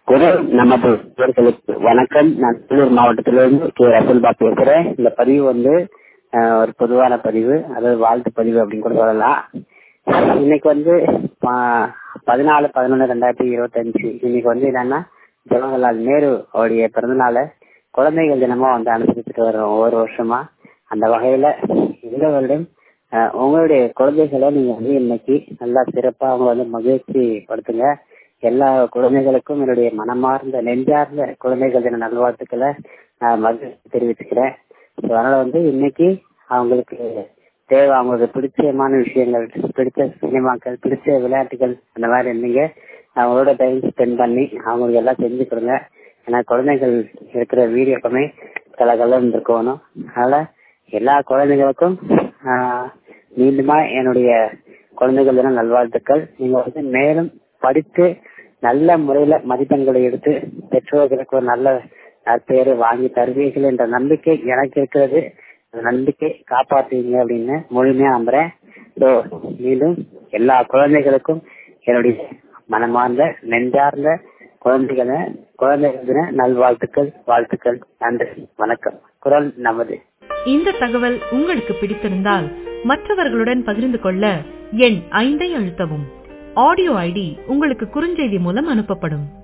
குரல் நமது இவர்களுக்கு வணக்கம். நான் வேலூர் மாவட்டத்திலிருந்து கே ரசல்பா பேசுறேன். இந்த பதிவு ஒரு பொதுவான பதிவு, அதாவது வாழ்த்து பதிவு அப்படின்னு கூட சொல்லலாம். இன்னைக்கு 14/11/2025 இன்னைக்கு என்னன்னா ஜவஹர்லால் நேரு அவருடைய பிறந்தநாளை குழந்தைகள் தினமா அனுசரிச்சுட்டு வர்றோம் ஒவ்வொரு வருஷமா. அந்த வகையில இந்த வருடம் உங்களுடைய குழந்தைகளை நீங்க இன்னைக்கு நல்லா சிறப்பா அவங்க மகிழ்ச்சி படுத்துங்க. எல்லா குழந்தைகளுக்கும் என்னுடைய மனமார்ந்த நெஞ்சார்ந்த குழந்தைகள் தின நல்வாழ்த்துக்களை மகிழ்ச்சி தெரிவிச்சுக்கிறேன். அதனால இன்னைக்கு அவங்களுக்கு தேவை, அவங்களுக்கு பிடிச்சமான விஷயங்கள், பிடிச்ச சினிமாக்கள், பிடிச்ச விளையாட்டுகள், அந்த மாதிரி நீங்க அவங்களோட டைம் ஸ்பெண்ட் பண்ணி அவங்களுக்கு எல்லாம் செஞ்சு கொடுங்க. ஏன்னா குழந்தைகள் இருக்கிற வீடு எப்பவுமே கலகலன்னு இருக்கணும். அதனால எல்லா குழந்தைகளுக்கும் மீண்டுமா என்னுடைய குழந்தைகள் தின நல்வாழ்த்துக்கள். நீங்க மேலும் படித்து நல்ல முறையில மதிப்பெண்களை எடுத்து பெற்றோர்களுக்கு ஒரு நல்ல பேரு வாங்கி தருவீர்கள் என்ற நம்பிக்கை எனக்கு இருக்கிறது. அந்த நம்பிக்கை காப்பாற்றுவீங்க அப்படின்னு முழுமையா நம்புறேன். மீண்டும் எல்லா குழந்தைகளுக்கும் என்னுடைய மனமார்ந்த நெஞ்சார்ந்த குழந்தைகள் தின நல்வாழ்த்துக்கள். நன்றி, வணக்கம். குரல் நமது. இந்த தகவல் உங்களுக்கு பிடித்திருந்தால் மற்றவர்களுடன் பகிர்ந்து கொள்ள எண் 5 அழுத்தவும். ஆடியோ ஐடி உங்களுக்கு குறுஞ்செய்தி மூலம் அனுப்பப்படும்.